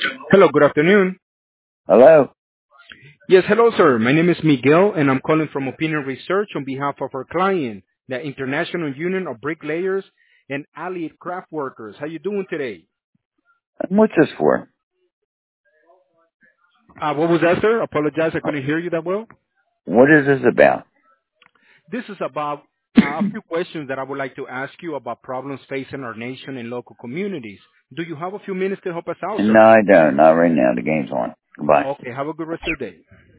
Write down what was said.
Hello, good afternoon. Hello? Yes, hello, sir. My name is Miguel, and I'm calling from Opinion Research on behalf of our client, the International Union of Bricklayers and Allied Craft Workers. How you doing today? What's this for? What was that, sir? Apologize, I couldn't hear you that well. What is this about? This is about a few questions that I would like to ask you about problems facing our nation and local communities. Do you have a few minutes to help us out, No, sir? I don't. Not right now. The game's on. Goodbye. Okay, have a good rest of your day.